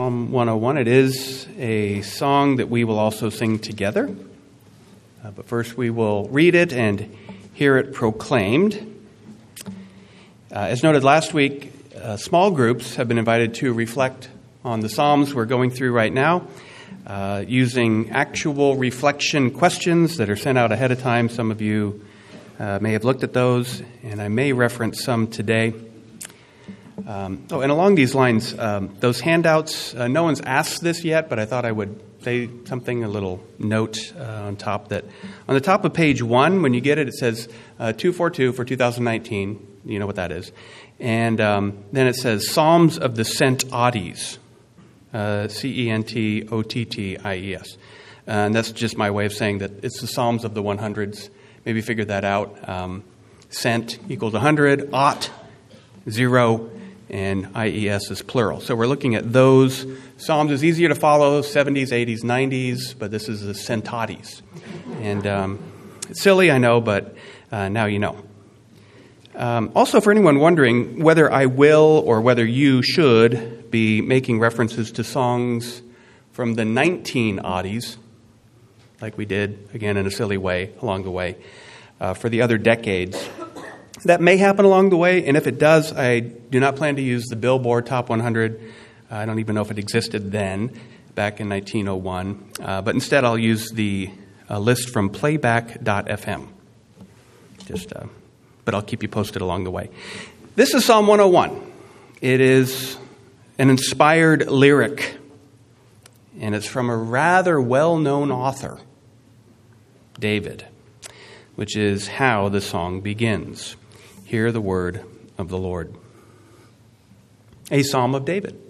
Psalm 101. It is a song that we will also sing together. But first we will read it and hear it proclaimed. As noted last week, small groups have been invited to reflect on the Psalms we're going through right now, using actual reflection questions that are sent out ahead of time. Some of you may have looked at those, and I may reference some today. And along these lines, those handouts, no one's asked this yet, but I thought I would say something, a little note on top, that on the top of page 1, when you get it, it says 242 for 2019. You know what that is. And then it says Psalms of the Centotties, Centotties. And that's just my way of saying that it's the Psalms of the 100s. Maybe figure that out. Cent equals 100, ot, 0, and IES is plural. So we're looking at those Psalms. It's easier to follow 70s, 80s, 90s, but this is the Centotties. And it's silly, I know, but now you know. Also, for anyone wondering whether I will or whether you should be making references to songs from the 1980s, like we did, again, in a silly way along the way, for the other decades. That may happen along the way, and if it does, I do not plan to use the Billboard Top 100. I don't even know if it existed then, back in 1901. But instead, I'll use the list from playback.fm. But I'll keep you posted along the way. This is Psalm 101. It is an inspired lyric, and it's from a rather well-known author, David, which is how the song begins. Hear the word of the Lord. A Psalm of David.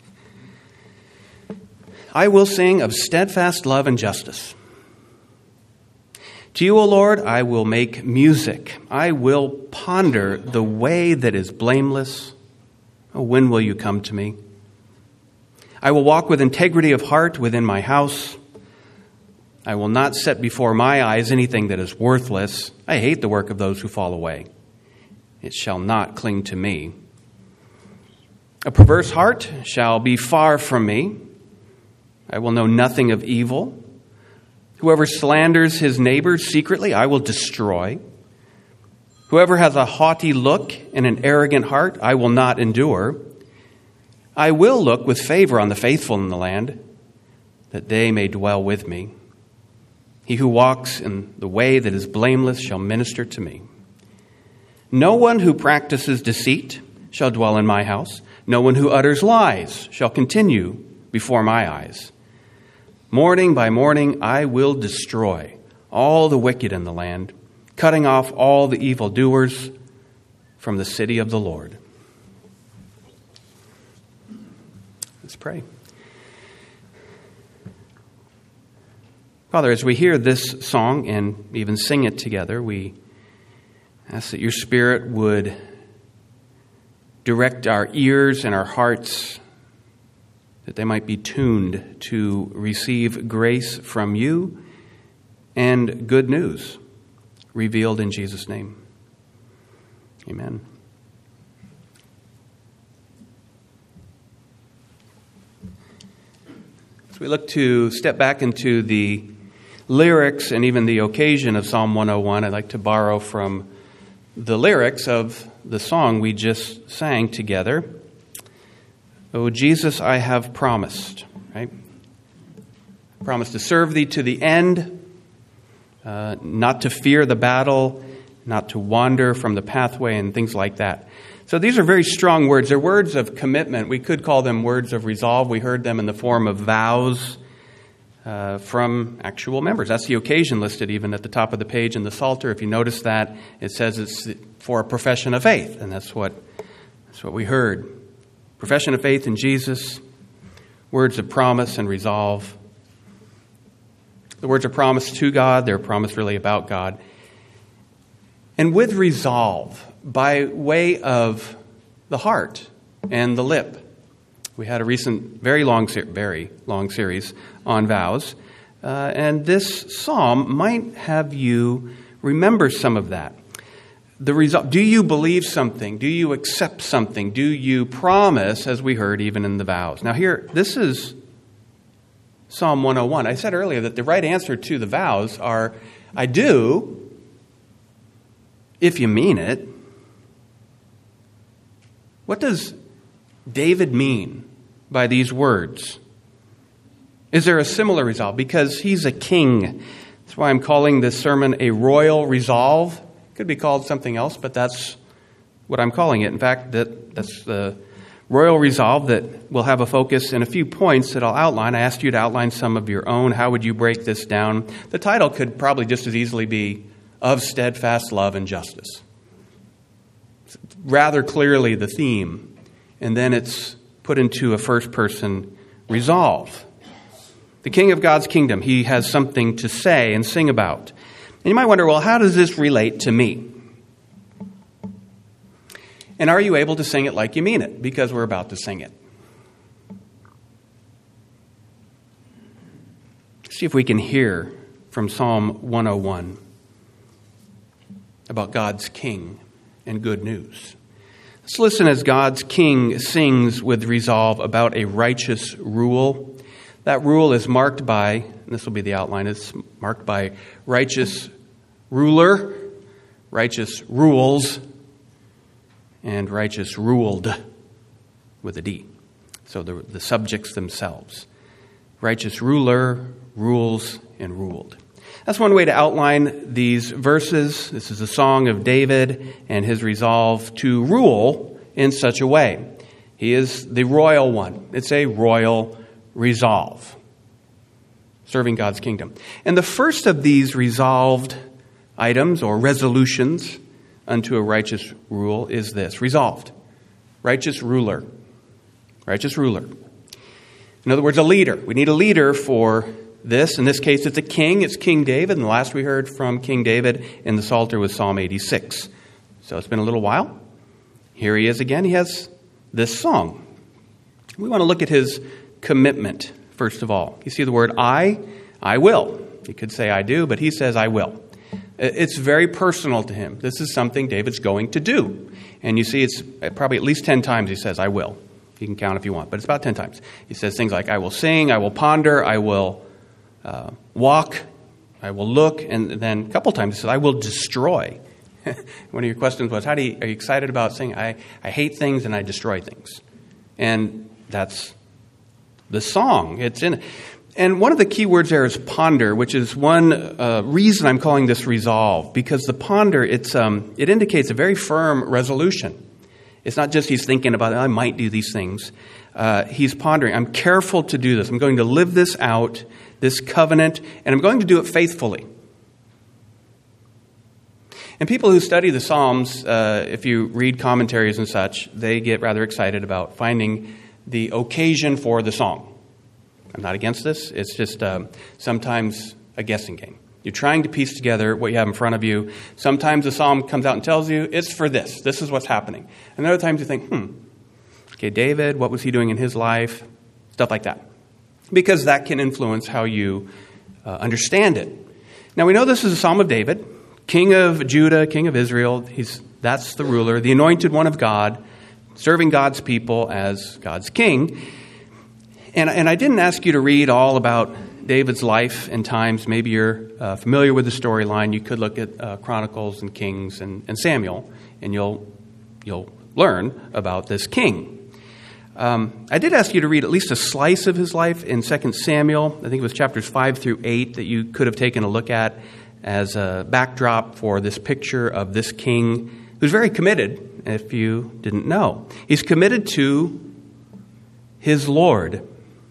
I will sing of steadfast love and justice. To you, O Lord, I will make music. I will ponder the way that is blameless. Oh, when will you come to me? I will walk with integrity of heart within my house. I will not set before my eyes anything that is worthless. I hate the work of those who fall away. It shall not cling to me. A perverse heart shall be far from me. I will know nothing of evil. Whoever slanders his neighbor secretly, I will destroy. Whoever has a haughty look and an arrogant heart, I will not endure. I will look with favor on the faithful in the land, that they may dwell with me. He who walks in the way that is blameless shall minister to me. No one who practices deceit shall dwell in my house. No one who utters lies shall continue before my eyes. Morning by morning I will destroy all the wicked in the land, cutting off all the evildoers from the city of the Lord. Let's pray. Father, as we hear this song and even sing it together, we ask that your Spirit would direct our ears and our hearts, that they might be tuned to receive grace from you and good news revealed in Jesus' name. Amen. As we look to step back into the lyrics and even the occasion of Psalm 101, I'd like to borrow from the lyrics of the song we just sang together. Oh, Jesus, I have promised, right? I promised to serve thee to the end, not to fear the battle, not to wander from the pathway, and things like that. So these are very strong words. They're words of commitment. We could call them words of resolve. We heard them in the form of vows from actual members. That's the occasion listed even at the top of the page in the Psalter. If you notice that, it says it's for a profession of faith, and that's what we heard. Profession of faith in Jesus, words of promise and resolve. The words are promised to God. They're promised really about God. And with resolve, by way of the heart and the lip. We had a recent, very long series on vows. And this psalm might have you remember some of that. the result. Do you believe something? Do you accept something? Do you promise, as we heard even in the vows? Now here, this is Psalm 101. I said earlier that the right answer to the vows are, I do, if you mean it. What does David mean by these words? Is there a similar resolve? Because he's a king. That's why I'm calling this sermon a royal resolve. It could be called something else, but that's what I'm calling it. In fact, that's the royal resolve that will have a focus in a few points that I'll outline. I asked you to outline some of your own. How would you break this down? The title could probably just as easily be Of Steadfast Love and Justice. It's rather clearly the theme. And then it's put into a first-person resolve. The King of God's kingdom, he has something to say and sing about. And you might wonder, well, how does this relate to me? And are you able to sing it like you mean it? Because we're about to sing it. See if we can hear from Psalm 101 about God's king and good news. Let's listen as God's king sings with resolve about a righteous rule. That rule is marked by, and this will be the outline, it's marked by righteous ruler, righteous rules, and righteous ruled with a D. So the subjects themselves. Righteous ruler, rules, and ruled. That's one way to outline these verses. This is a song of David and his resolve to rule in such a way. He is the royal one. It's a royal resolve, serving God's kingdom. And the first of these resolved items or resolutions unto a righteous rule is this: resolved. Righteous ruler. Righteous ruler. In other words, a leader. We need a leader for this. In this case, it's a king. It's King David. And the last we heard from King David in the Psalter was Psalm 86. So it's been a little while. Here he is again. He has this song. We want to look at his commitment, first of all. You see the word I will. You could say I do, but he says I will. It's very personal to him. This is something David's going to do. And you see it's probably at least 10 times he says I will. You can count if you want, but it's about 10 times. He says things like I will sing, I will ponder, I will walk, I will look, and then a couple times he says I will destroy. One of your questions was, are you excited about saying I hate things and I destroy things? And that's the song. It's in it. And one of the key words there is ponder, which is one reason I'm calling this resolve, because the ponder, it indicates a very firm resolution. It's not just he's thinking about, I might do these things. He's pondering. I'm careful to do this. I'm going to live this out, this covenant, and I'm going to do it faithfully. And people who study the Psalms, if you read commentaries and such, they get rather excited about finding the occasion for the song. I'm not against this. It's just sometimes a guessing game. You're trying to piece together what you have in front of you. Sometimes the psalm comes out and tells you it's for this. This is what's happening. And other times you think, okay, David, what was he doing in his life? Stuff like that. Because that can influence how you understand it. Now we know this is a Psalm of David, King of Judah, King of Israel. That's the ruler, the anointed one of God, serving God's people as God's king. And I didn't ask you to read all about David's life and times. Maybe you're familiar with the storyline. You could look at Chronicles and Kings and Samuel, and you'll learn about this king. I did ask you to read at least a slice of his life in 2 Samuel. I think it was chapters 5 through 8 that you could have taken a look at as a backdrop for this picture of this king who's very committed, if you didn't know. He's committed to his Lord.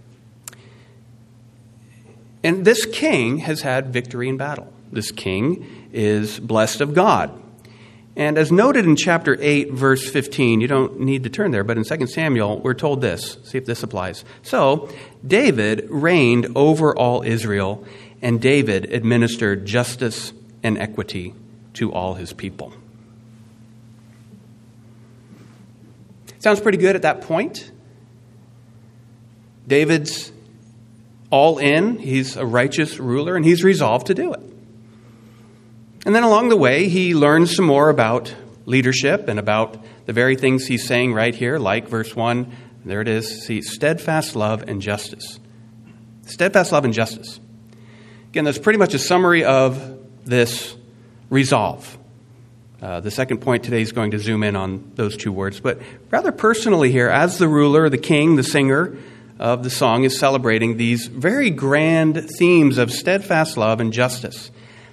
And this king has had victory in battle. This king is blessed of God. And as noted in chapter 8, verse 15, you don't need to turn there, but in 2 Samuel, we're told this. See if this applies. So, David reigned over all Israel, and David administered justice and equity to all his people. Sounds pretty good at that point. David's all in. He's a righteous ruler, and he's resolved to do it. And then along the way, he learns some more about leadership and about the very things he's saying right here, like verse 1. There it is. See, steadfast love and justice. Steadfast love and justice. Again, that's pretty much a summary of this resolve. The second point today is going to zoom in on those two words. But rather personally here, as the ruler, the king, the singer of the song is celebrating these very grand themes of steadfast love and justice.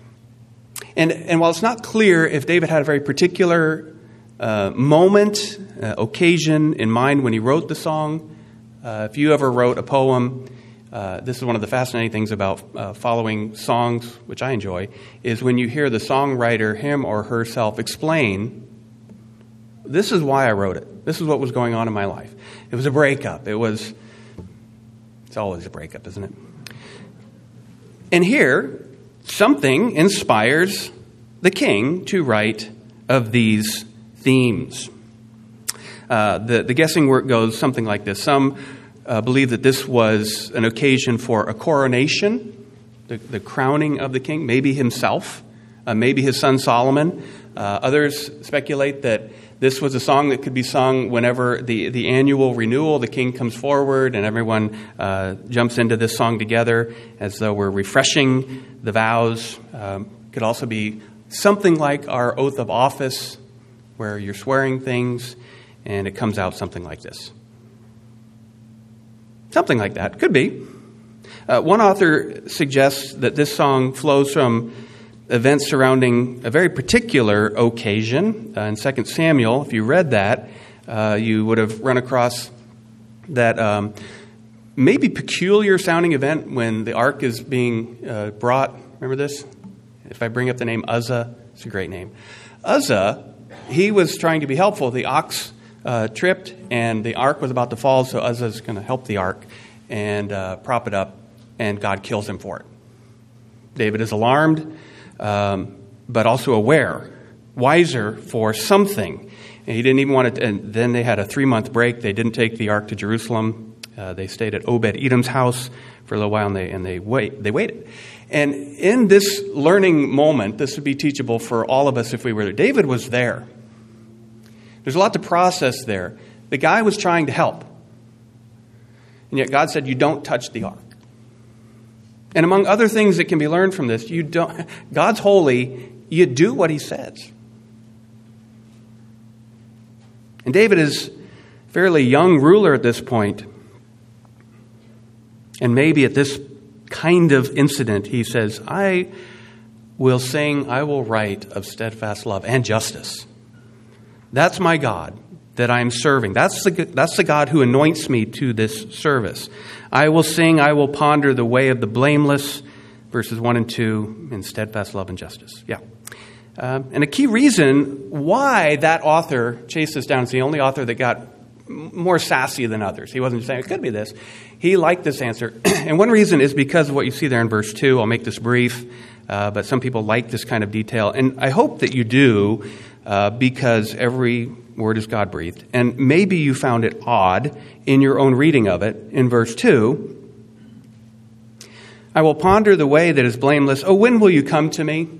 And while it's not clear if David had a very particular moment, occasion in mind when he wrote the song, if you ever wrote a poem, this is one of the fascinating things about following songs, which I enjoy, is when you hear the songwriter, him or herself, explain, this is why I wrote it. This is what was going on in my life. It was a breakup. It's always a breakup, isn't it? And here, something inspires the king to write of these themes. The guessing work goes something like this. Some believe that this was an occasion for a coronation, the crowning of the king, maybe himself, maybe his son Solomon. Others speculate that this was a song that could be sung whenever the annual renewal, the king comes forward and everyone jumps into this song together as though we're refreshing the vows. Could also be something like our oath of office, where you're swearing things and it comes out something like this. Something like that. Could be. One author suggests that this song flows from events surrounding a very particular occasion. In 2 Samuel, if you read that, you would have run across that maybe peculiar sounding event when the ark is being brought. Remember this? If I bring up the name Uzzah, it's a great name. Uzzah, he was trying to be helpful. The ox tripped, and the ark was about to fall, so Uzzah's going to help the ark and prop it up, and God kills him for it. David is alarmed, but also aware, wiser for something. And he didn't even want it. And then they had a 3-month break. They didn't take the ark to Jerusalem. They stayed at Obed-Edom's house for a little while, and they waited. And in this learning moment, this would be teachable for all of us if we were there. David was there. There's a lot to process there. The guy was trying to help. And yet God said, you don't touch the ark. And among other things that can be learned from this, God's holy, you do what he says. And David is a fairly young ruler at this point. And maybe at this kind of incident, he says, I will write of steadfast love and justice. That's my God that I'm serving. That's the God who anoints me to this service. I will sing, I will ponder the way of the blameless, verses 1 and 2, in steadfast love and justice. Yeah. And a key reason why that author chased this down, is the only author that got more sassy than others. He wasn't just saying, it could be this. He liked this answer. And one reason is because of what you see there in verse 2. I'll make this brief, but some people like this kind of detail. And I hope that you do, because every word is God-breathed. And maybe you found it odd in your own reading of it. In verse 2, I will ponder the way that is blameless. Oh, when will you come to me?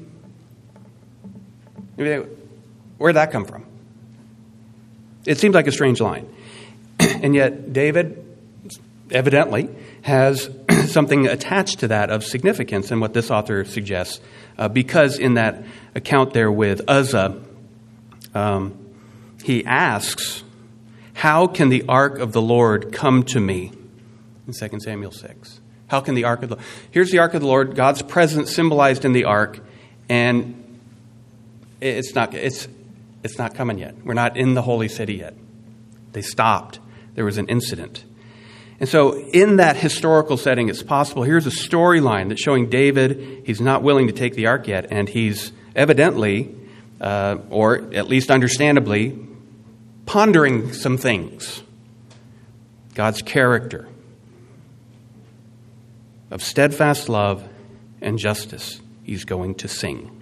Where'd that come from? It seems like a strange line. And yet David evidently has something attached to that of significance in what this author suggests. Because in that account there with Uzzah, he asks, how can the ark of the Lord come to me? In 2 Samuel 6. How can the ark of the Lord? Here's the ark of the Lord, God's presence symbolized in the ark, and it's not coming yet. We're not in the holy city yet. They stopped. There was an incident. And so in that historical setting, it's possible. Here's a storyline that's showing David, he's not willing to take the ark yet, and he's evidently, or at least understandably, pondering some things. God's character of steadfast love and justice he's going to sing.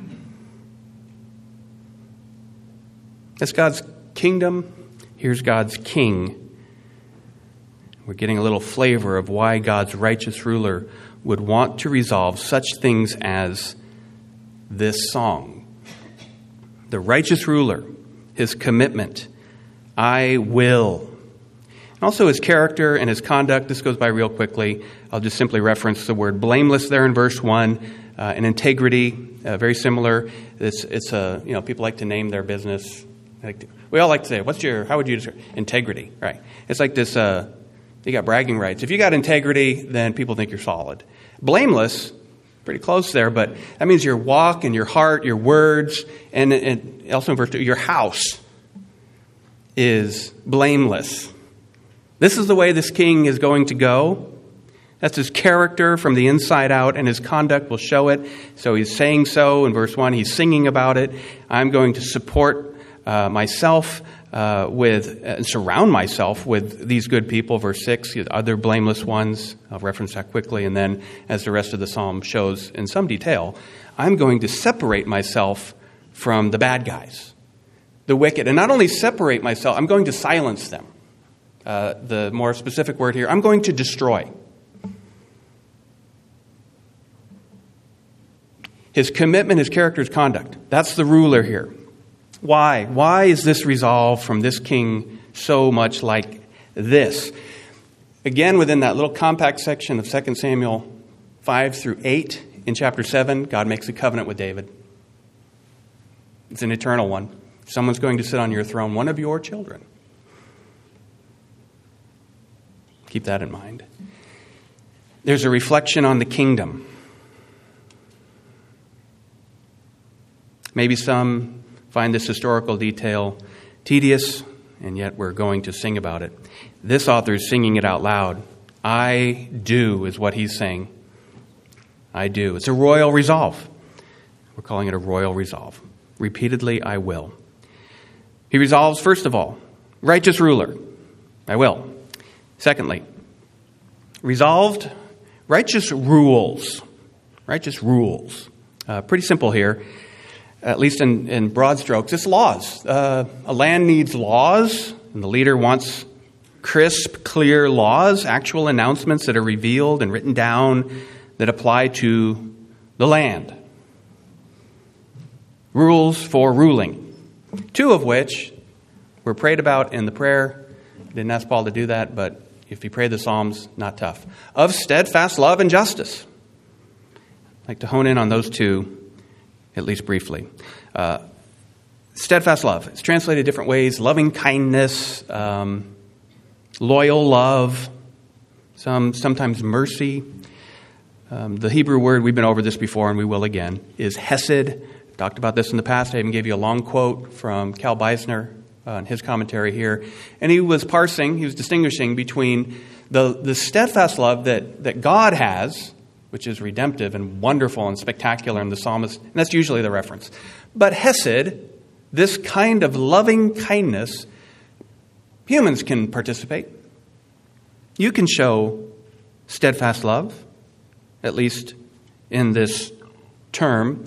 That's God's kingdom. Here's God's king. We're getting a little flavor of why God's righteous ruler would want to resolve such things as this song. The righteous ruler, his commitment, I will. And also his character and his conduct. This goes by real quickly. I'll just simply reference the word blameless there in verse 1. And integrity, very similar. It's people like to name their business. We all like to say, how would you describe integrity, right? It's like this, you got bragging rights. If you got integrity, then people think you're solid. Blameless, pretty close there, but that means your walk and your heart, your words, and also in verse 2, your house is blameless. This is the way this king is going to go. That's his character from the inside out, and his conduct will show it. So he's saying so in verse 1. He's singing about it. I'm going to support myself and surround myself with these good people. Verse 6, other blameless ones. I'll reference that quickly. And then, as the rest of the psalm shows in some detail, I'm going to separate myself from the bad guys, the wicked. And not only separate myself, I'm going to silence them. The more specific word here, I'm going to destroy. His commitment, his character, his conduct. That's the ruler here. Why? Why is this resolve from this king so much like this? Again, within that little compact section of 2 Samuel 5 through 8 in chapter 7, God makes a covenant with David. It's an eternal one. Someone's going to sit on your throne, one of your children. Keep that in mind. There's a reflection on the kingdom. Maybe some find this historical detail tedious, and yet we're going to sing about it. This author is singing it out loud. I do is what he's saying. I do. It's a royal resolve. We're calling it a royal resolve. Repeatedly, I will. He resolves, first of all, righteous ruler. I will. Secondly, resolved, righteous rules. Righteous rules. Pretty simple here. At least in broad strokes, it's laws. A land needs laws, and the leader wants crisp, clear laws, actual announcements that are revealed and written down that apply to the land. Rules for ruling, two of which were prayed about in the prayer. I didn't ask Paul to do that, but if you pray the Psalms, not tough. Of steadfast love and justice. I'd like to hone in on those two, at least briefly. Steadfast love. It's translated different ways. Loving kindness, loyal love, sometimes mercy. The Hebrew word, we've been over this before and we will again, is hesed. I've talked about this in the past. I even gave you a long quote from Cal Beisner in his commentary here. And he was distinguishing between the steadfast love that God has, which is redemptive and wonderful and spectacular in the psalmist, and that's usually the reference. But hesed, this kind of loving kindness, humans can participate. You can show steadfast love, at least in this term.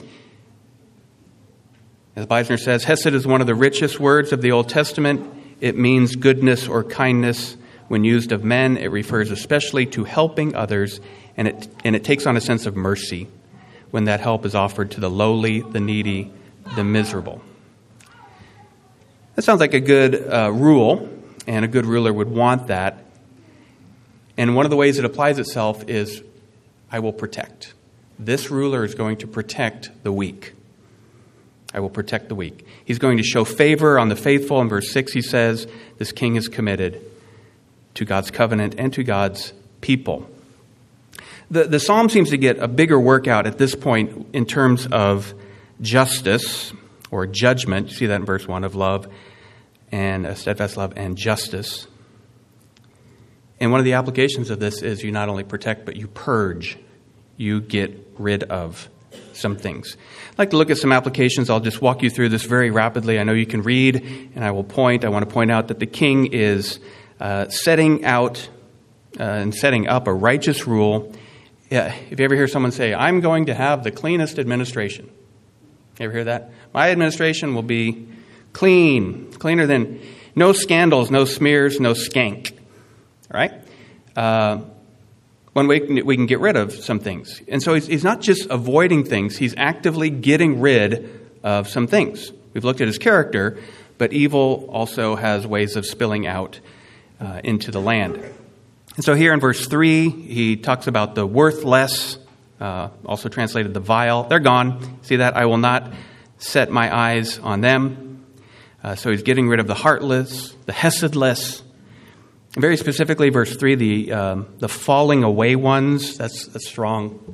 As Beisner says, hesed is one of the richest words of the Old Testament. It means goodness or kindness. When used of men, it refers especially to helping others, and it takes on a sense of mercy when that help is offered to the lowly, the needy, the miserable. That sounds like a good rule, and a good ruler would want that. And one of the ways it applies itself is, I will protect. This ruler is going to protect the weak. I will protect the weak. He's going to show favor on the faithful. In verse 6, he says, this king is committed to God's covenant and to God's people. The psalm seems to get a bigger workout at this point in terms of justice or judgment. You see that in verse 1 of love and steadfast love and justice. And one of the applications of this is you not only protect, but you purge. You get rid of some things. I'd like to look at some applications. I'll just walk you through this very rapidly. I know you can read, and I want to point out that the king is setting out and setting up a righteous rule. If you ever hear someone say, I'm going to have the cleanest administration. You ever hear that? My administration will be clean, cleaner than no scandals, no smears, no skank. All right? One way we can get rid of some things. And so he's not just avoiding things, he's actively getting rid of some things. We've looked at his character, but evil also has ways of spilling out into the land. And so here in verse 3, he talks about the worthless, also translated the vile. They're gone. See that? I will not set my eyes on them. So he's getting rid of the heartless, the hesedless. Very specifically, verse 3, the falling away ones, that's strong.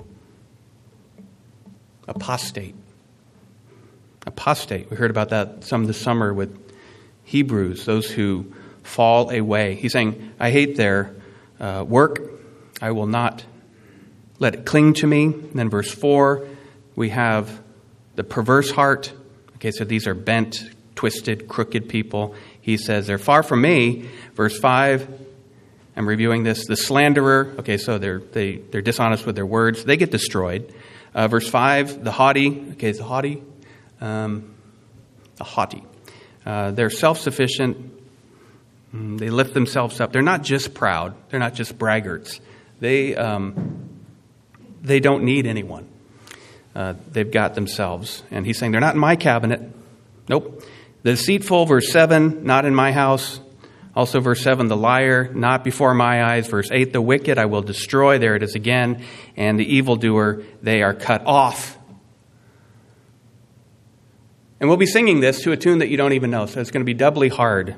Apostate. Apostate. We heard about that some this summer with Hebrews, those who fall away. He's saying, I hate their work. I will not let it cling to me. And then verse 4, we have the perverse heart. Okay, so these are bent, twisted, crooked people. He says, they're far from me. Verse 5, I'm reviewing this. The slanderer. Okay, so they're dishonest with their words. They get destroyed. Verse 5, the haughty. Okay, it's the haughty. The haughty. They're self-sufficient. They lift themselves up. They're not just proud. They're not just braggarts. They don't need anyone. They've got themselves. And he's saying they're not in my cabinet. Nope. The deceitful, verse 7, not in my house. Also verse 7, the liar, not before my eyes. Verse 8, the wicked I will destroy. There it is again. And the evildoer, they are cut off. And we'll be singing this to a tune that you don't even know. So it's going to be doubly hard.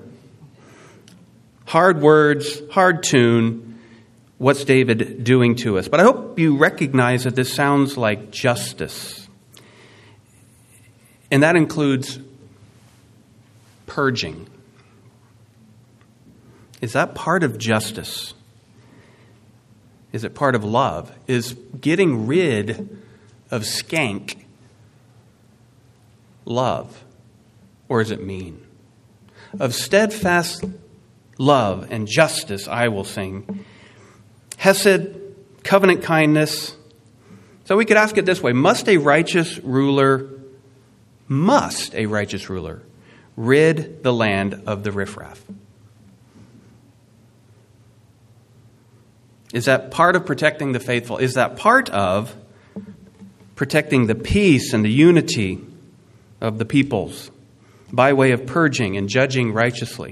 Hard words, hard tune. What's David doing to us? But I hope you recognize that this sounds like justice. And that includes purging. Is that part of justice? Is it part of love? Is getting rid of skank love? Or is it mean? Of steadfast love and justice I will sing. Hesed, covenant kindness. So we could ask it this way. Must a righteous ruler rid the land of the riffraff? Is that part of protecting the faithful? Is that part of protecting the peace and the unity of the peoples by way of purging and judging righteously?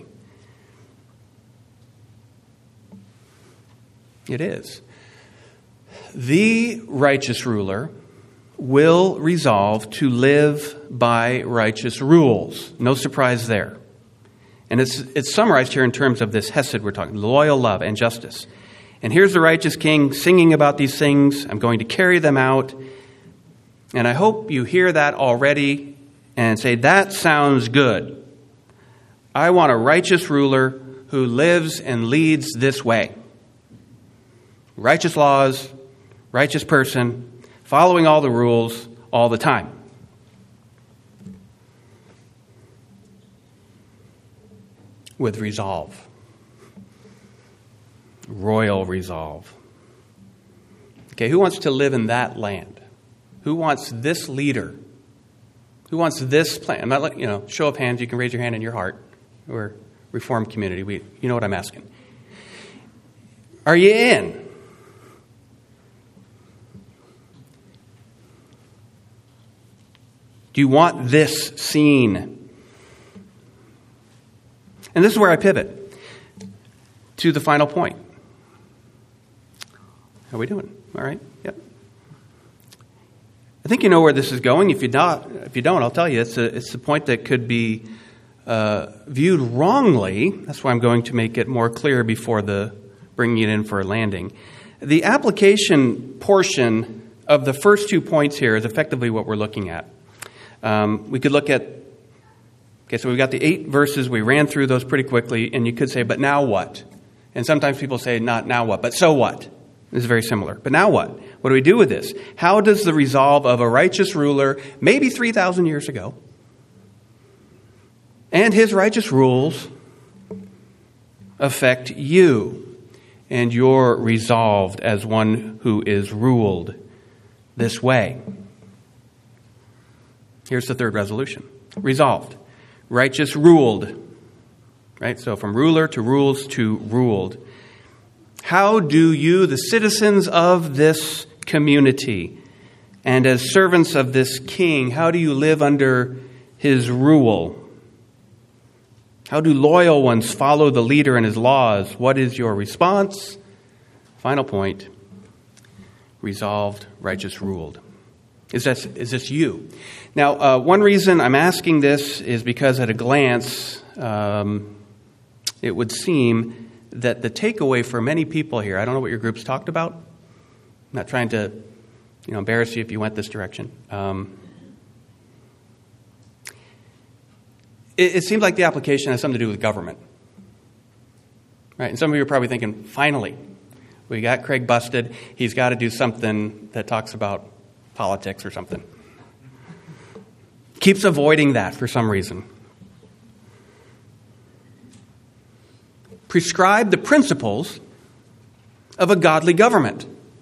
It is. The righteous ruler will resolve to live by righteous rules. No surprise there. And it's summarized here in terms of this hesed we're talking, loyal love and justice. And here's the righteous king singing about these things. I'm going to carry them out. And I hope you hear that already and say, that sounds good. I want a righteous ruler who lives and leads this way. Righteous laws, righteous person, following all the rules all the time. With resolve. Royal resolve. Okay, who wants to live in that land? Who wants this leader? Who wants this plan? I'm not letting, show of hands, you can raise your hand in your heart. We're a Reformed community. You know what I'm asking. Are you in? Do you want this scene? And this is where I pivot to the final point. How are we doing? All right? Yep. I think you know where this is going. If you don't, I'll tell you. It's a point that could be viewed wrongly. That's why I'm going to make it more clear before bringing it in for a landing. The application portion of the first 2 points here is effectively what we're looking at. We could look at, so we've got the 8 verses. We ran through those pretty quickly, and you could say, but now what? And sometimes people say, not now what, but so what? This is very similar. But now what? What do we do with this? How does the resolve of a righteous ruler, maybe 3,000 years ago, and his righteous rules affect you and your resolved as one who is ruled this way? Here's the third resolution. Resolved. Righteous ruled. Right? So from ruler to rules to ruled. How do you, the citizens of this community, and as servants of this king, how do you live under his rule? How do loyal ones follow the leader and his laws? What is your response? Final point. Resolved, righteous, ruled. Is this you? Now, one reason I'm asking this is because at a glance, it would seem that the takeaway for many people here, I don't know what your group's talked about. I'm not trying to embarrass you if you went this direction. It seems like the application has something to do with government. Right? And some of you are probably thinking, finally, we got Craig busted. He's got to do something that talks about politics or something. Keeps avoiding that for some reason. Prescribe the principles of a godly government.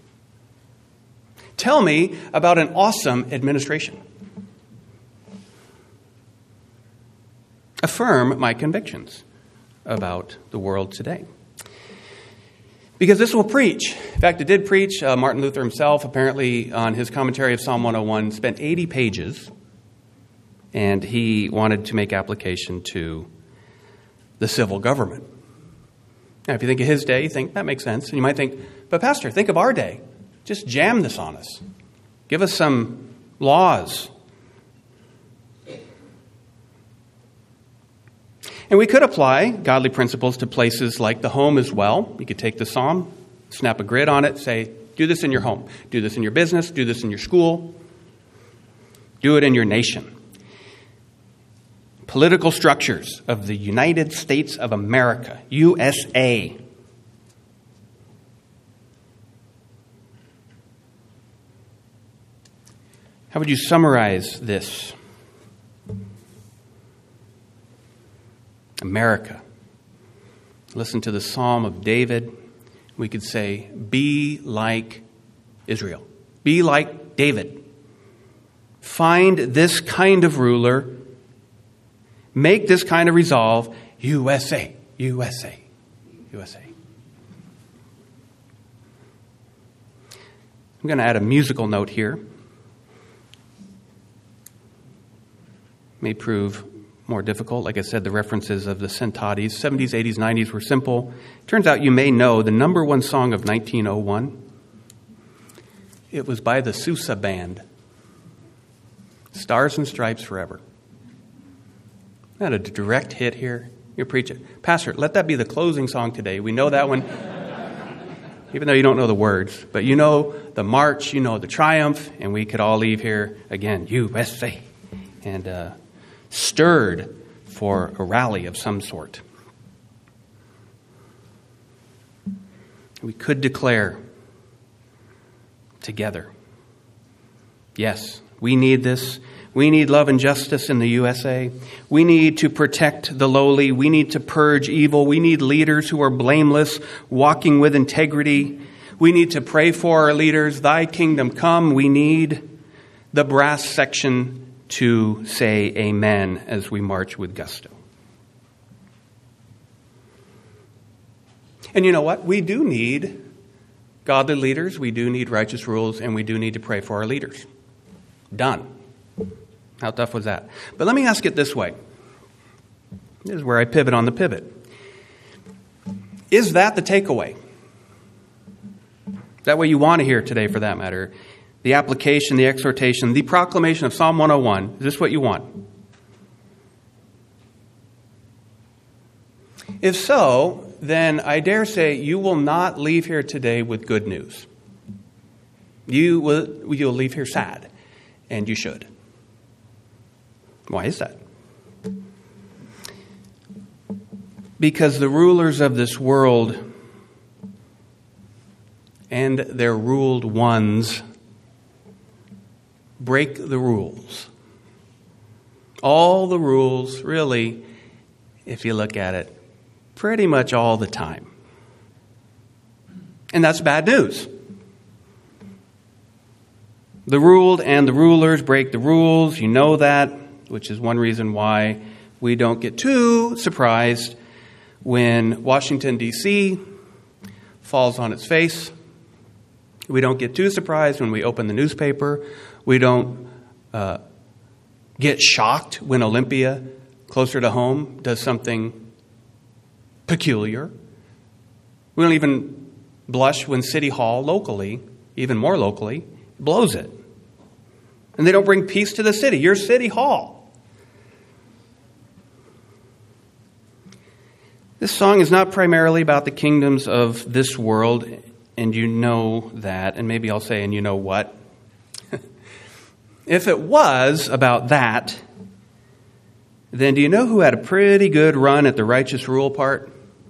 Tell me about an awesome administration. Affirm my convictions about the world today. Because this will preach. In fact, it did preach. Martin Luther himself, apparently, on his commentary of Psalm 101, spent 80 pages, and he wanted to make application to the civil government. Now, if you think of his day, you think, that makes sense. And you might think, but Pastor, think of our day. Just jam this on us. Give us some laws. And we could apply godly principles to places like the home as well. You could take the psalm, snap a grid on it, say, do this in your home. Do this in your business. Do this in your school. Do it in your nation. Political structures of the United States of America, USA. How would you summarize this? America. Listen to the Psalm of David. We could say, be like Israel. Be like David. Find this kind of ruler. Make this kind of resolve. USA, USA, USA. I'm going to add a musical note here. May prove more difficult. Like I said, the references of the Centatis, 70s, 80s, 90s were simple. Turns out you may know the number one song of 1901. It was by the Sousa Band. Stars and Stripes Forever. Not a direct hit here. You're preaching. Pastor, let that be the closing song today. We know that one. Even though you don't know the words. But you know the march, you know the triumph, and we could all leave here again, USA. And stirred for a rally of some sort. We could declare together, yes, we need this. We need love and justice in the USA. We need to protect the lowly. We need to purge evil. We need leaders who are blameless, walking with integrity. We need to pray for our leaders. Thy kingdom come. We need the brass section to say amen as we march with gusto. And you know what? We do need godly leaders. We do need righteous rules. And we do need to pray for our leaders. Done. How tough was that? But let me ask it this way. This is where I pivot on the pivot. Is that the takeaway? That what you want to hear today, for that matter? The application, the exhortation, the proclamation of Psalm 101. Is this what you want? If so, then I dare say you will not leave here today with good news. You'll leave here sad, and you should. Why is that? Because the rulers of this world and their ruled ones break the rules. All the rules, really, if you look at it, pretty much all the time. And that's bad news. The ruled and the rulers break the rules. You know that, which is one reason why we don't get too surprised when Washington, D.C. falls on its face. We don't get too surprised when we open the newspaper. We don't get shocked when Olympia, closer to home, does something peculiar. We don't even blush when City Hall, locally, even more locally, blows it. And they don't bring peace to the city. Your City Hall. This song is not primarily about the kingdoms of this world, and you know that, and maybe I'll say, and you know what? If it was about that, then do you know who had a pretty good run at the righteous rule part?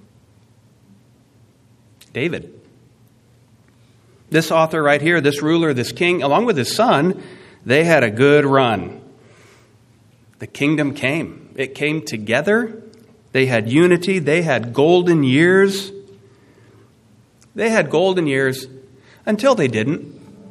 David. This author right here, this ruler, this king, along with his son, they had a good run. The kingdom came. It came together. They had unity. They had golden years. They had golden years until they didn't.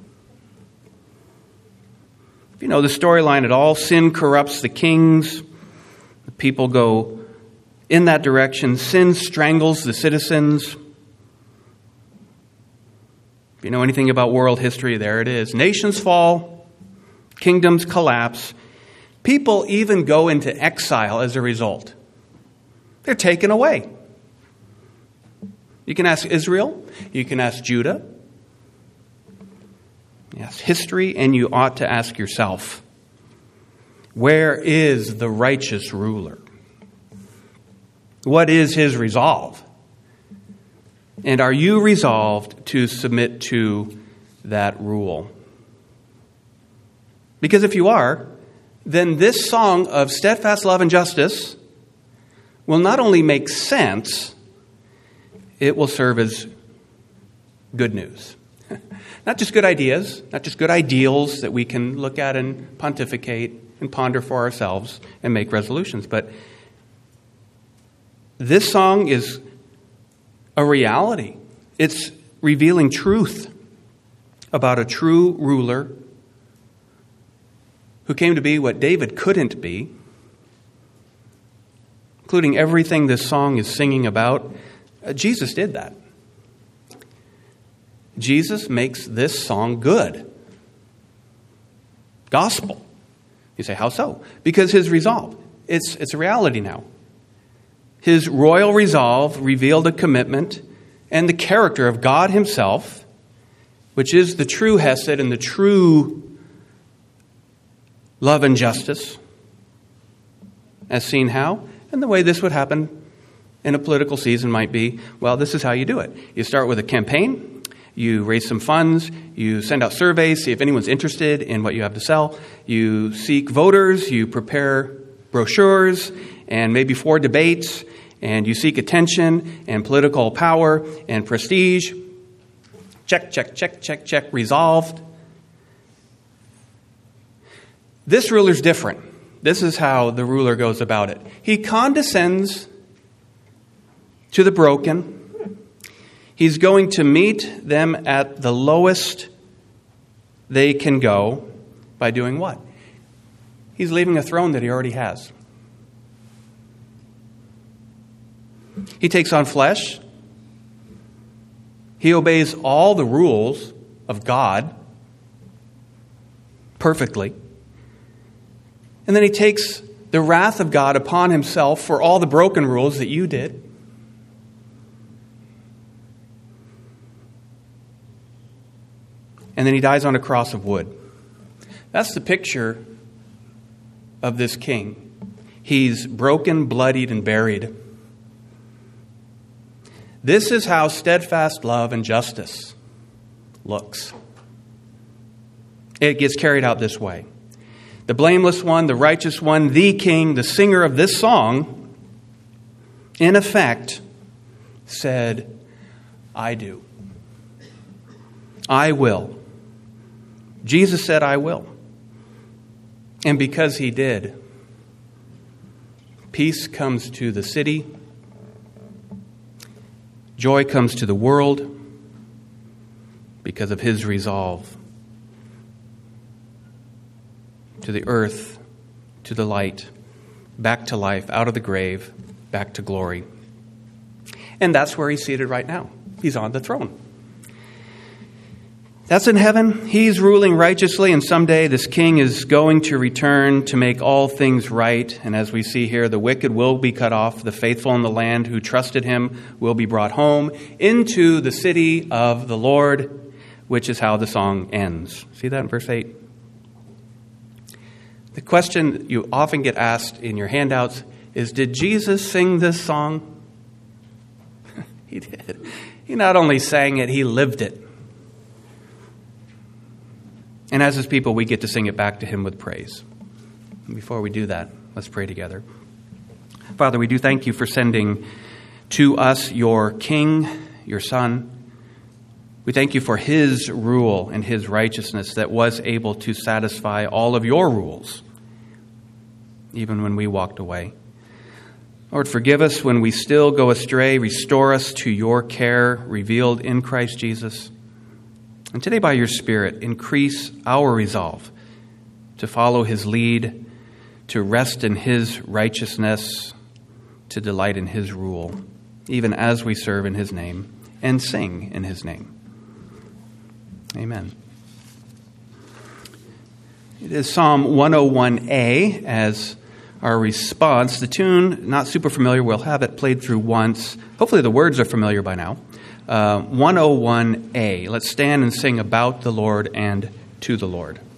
If you know the storyline at all, sin corrupts the kings. The people go in that direction. Sin strangles the citizens. If you know anything about world history, there it is. Nations fall. Kingdoms collapse. People even go into exile as a result. They're taken away. You can ask Israel. You can ask Judah. Yes, history, and you ought to ask yourself, where is the righteous ruler? What is his resolve? And are you resolved to submit to that rule? Because if you are, then this song of steadfast love and justice will not only make sense, it will serve as good news. Not just good ideas, not just good ideals that we can look at and pontificate and ponder for ourselves and make resolutions. But this song is a reality. It's revealing truth about a true ruler who came to be what David couldn't be, including everything this song is singing about. Jesus did that. Jesus makes this song good. Gospel. You say, how so? Because his resolve. It's a reality now. His royal resolve revealed a commitment and the character of God himself, which is the true hesed and the true love and justice, as seen how? And the way this would happen in a political season might be, well, this is how you do it. You start with a campaign. You raise some funds, you send out surveys, see if anyone's interested in what you have to sell. You seek voters, you prepare brochures and maybe 4 debates, and you seek attention and political power and prestige. Check, check, check, check, check, resolved. This ruler's different. This is how the ruler goes about it. He condescends to the broken. He's going to meet them at the lowest they can go by doing what? He's leaving a throne that he already has. He takes on flesh. He obeys all the rules of God perfectly. And then he takes the wrath of God upon himself for all the broken rules that you did. And then he dies on a cross of wood. That's the picture of this king. He's broken, bloodied, and buried. This is how steadfast love and justice looks. It gets carried out this way. The blameless one, the righteous one, the king, the singer of this song, in effect, said, I do. I will. Jesus said, I will. And because he did, peace comes to the city. Joy comes to the world because of his resolve. To the earth, to the light, back to life, out of the grave, back to glory. And that's where he's seated right now. He's on the throne. That's in heaven. He's ruling righteously, and someday this king is going to return to make all things right. And as we see here, the wicked will be cut off. The faithful in the land who trusted him will be brought home into the city of the Lord, which is how the song ends. See that in verse 8? The question you often get asked in your handouts is, did Jesus sing this song? He did. He not only sang it, he lived it. And as his people, we get to sing it back to him with praise. And before we do that, let's pray together. Father, we do thank you for sending to us your King, your Son. We thank you for his rule and his righteousness that was able to satisfy all of your rules, even when we walked away. Lord, forgive us when we still go astray. Restore us to your care revealed in Christ Jesus. And today, by your Spirit, increase our resolve to follow his lead, to rest in his righteousness, to delight in his rule, even as we serve in his name and sing in his name. Amen. It is Psalm 101A as our response. The tune, not super familiar, we'll have it played through once. Hopefully the words are familiar by now. 101A. Let's stand and sing about the Lord and to the Lord.